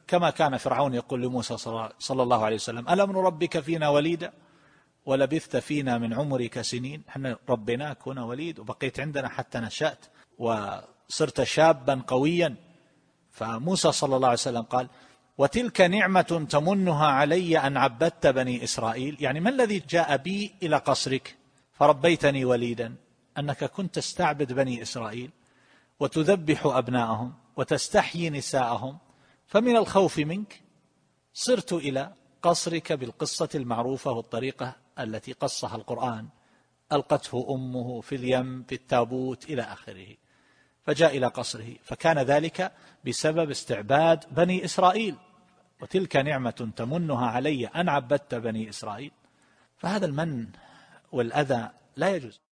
كما كان فرعون يقول لموسى صلى الله عليه وسلم: ألم نربك فينا وليدا ولبثت فينا من عمرك سنين. احنا ربيناك هنا وليد وبقيت عندنا حتى نشأت وصرت شابا قويا. فموسى صلى الله عليه وسلم قال: وتلك نعمة تمنها علي أن عبدت بني إسرائيل. يعني ما الذي جاء بي إلى قصرك فربيتني وليدا؟ أنك كنت تستعبد بني إسرائيل وتذبح أبناءهم وتستحيي نساءهم، فمن الخوف منك صرت إلى قصرك بالقصة المعروفة والطريقة التي قصها القرآن: ألقته أمه في اليم في التابوت إلى آخره. فجاء إلى قصره، فكان ذلك بسبب استعباد بني إسرائيل. وتلك نعمة تمنها علي أن عبدت بني إسرائيل. فهذا المن والأذى لا يجوز.